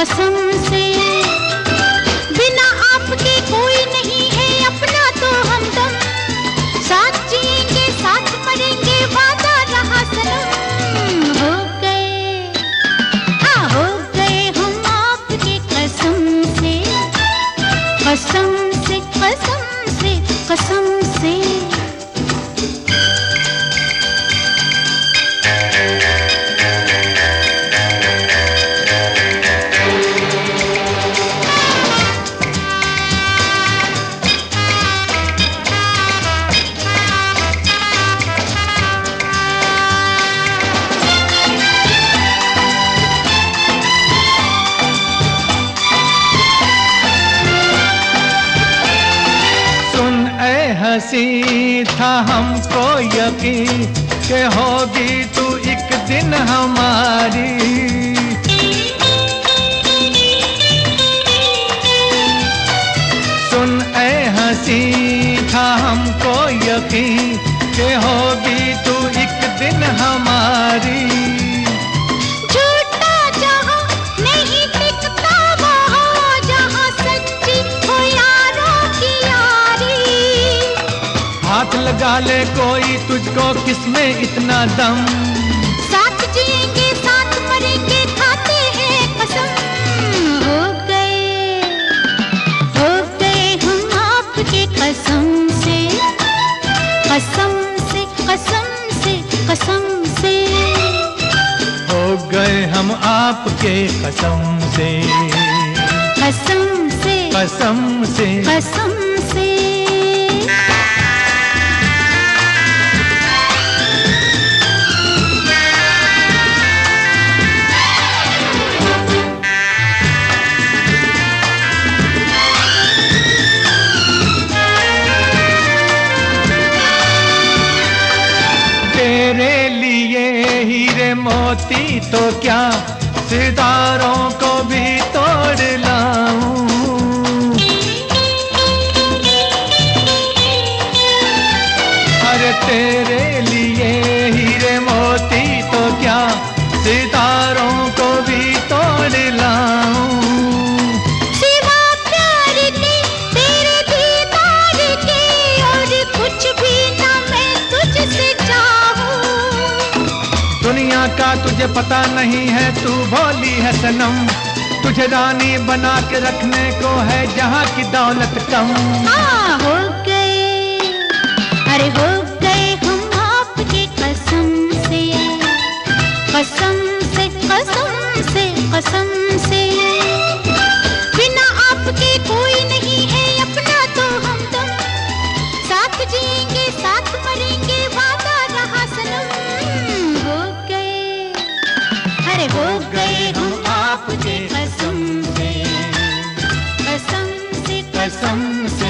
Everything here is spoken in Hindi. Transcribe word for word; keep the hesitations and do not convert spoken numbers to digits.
कसम से। बिना आपके कोई नहीं है अपना तो हमदम, साथ जिएंगे साथ मरेंगे वादा रहा सनम। हो गए, हाँ हो गए हम आपके कसम से, कसम से कसम से कसम से। हंसी था हमको यकीन कि होगी तू एक दिन हमारी। सुन ऐ हंसी था हमको यकीन कि होगी तू एक दिन हमारी। हाथ लगा ले कोई तुझको किसमें इतना दम, साथ जिएंगे साथ मरेंगे खाते हैं कसम। हो गए, हो गए हम आपके कसम से, कसम से कसम से कसम से। हो गए हम आपके कसम से, कसम से कसम से कसम से। तेरे लिए हीरे मोती तो क्या सितारों को भी तोड़ लाऊं। अरे तेरे लिए हीरे मोती तो क्या सितारों को भी तोड़ लाऊं। सिवा प्यार के तेरे दीदार के और कुछ भी ना मैं तुझसे चाहूं। दुनिया का तुझे पता नहीं है तू भोली है सनम, तुझे रानी बना के रखने को है जहाँ की दौलत कम। हाँ हो गए, अरे हो गए हम आपके कसम से, कसम से कसम से कसम से। बिना आपके कोई नहीं है अपना तो हमदम, साथ जिएंगे साथ मरेंगे वादा रहा सनम। हो गए, अरे हो गए हम आपके कसम से, कसम से कसम से